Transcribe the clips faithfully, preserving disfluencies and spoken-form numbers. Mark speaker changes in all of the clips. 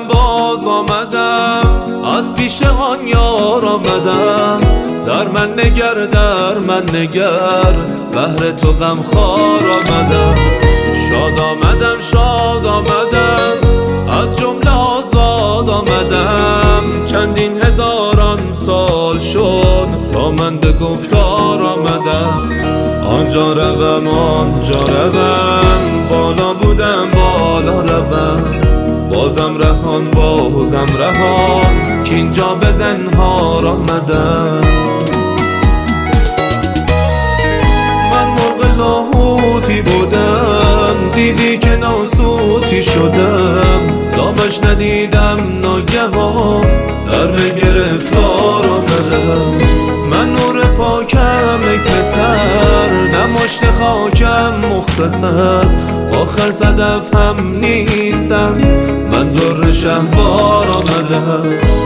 Speaker 1: آمدم باز آمدم، از پیش آن یار آمدم. در من نگر در من نگر، بهر تو غم خوار آمدم. شاد آمدم شاد آمدم، از جمله آزاد آمدم. چندین هزاران سال شد تا من به گفتار آمدم. آنجا روم آنجا روم، بالا بودم بالا روم. بازم رهان بازم رهان، که اینجا به زنهار آمدم. من مرغ لاهوتی بودم، دیدی که ناسوتی شدم. دامش ندیدم ناگهان، در گرفتار آمدم. من نور پاکم ای پسر، نمشت خاکم مختصر. آخر صدف هم نیستم، من در شهوار آمدم.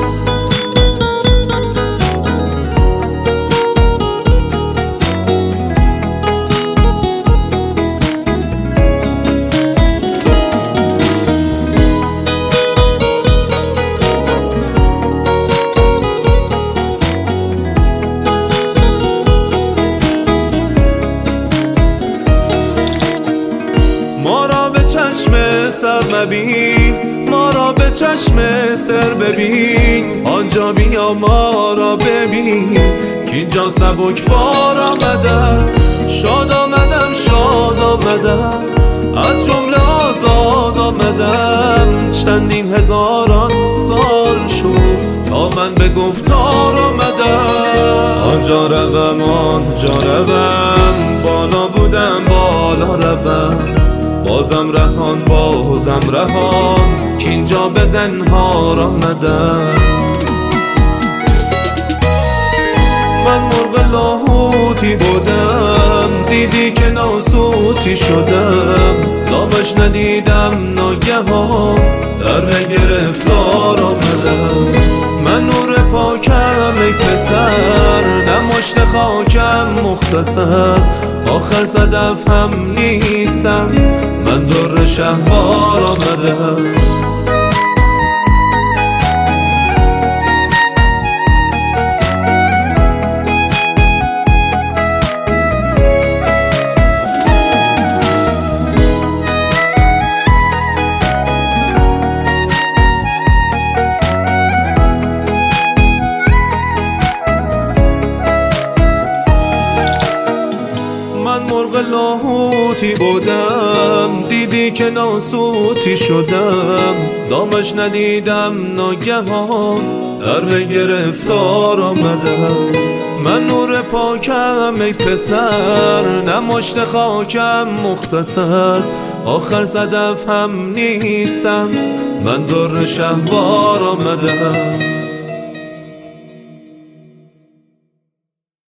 Speaker 1: ما را به چشم سر مبین، ما را به چشم سر ببین. آنجا بیا ما را ببین، که اینجا سبک بار آمدم. شاد آمدم شاد آمدم، از جمله آزاد آمدم. چندین هزاران سال شد تا من به گفتار آمدم. آنجا روم آنجا روم، بالا بودم بالا روم. بازم رهان بازم رهان، که اینجا به زنهار آمدم. من مرغ لاهوتی بودم، دیدی که ناسوتی شدم. دامش ندیدم ناگهان، در گرفتار آمدم. من نور پاکم ای پسر، نمشت خاکم مختصر. آخر صدف هم نیستم، من در شهوار آمدم. من مرغ لاهوتی بودم، دیدی که ناسوتی شدم. دامش ندیدم ناگهان، در گرفتار آمدم. من نور پاکم ای پسر، نمشت خاکم مختصر. آخر صدف هم نیستم، من در شهوار آمدم.